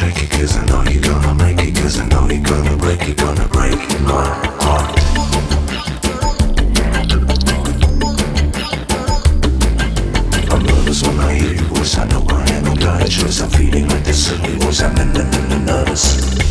shake it, cause I know you're gonna make it, cause I know you're gonna break my heart. I'm nervous when I hear your voice, I know I haven't got a choice, I'm feeling like this silly voice, I'm nervous.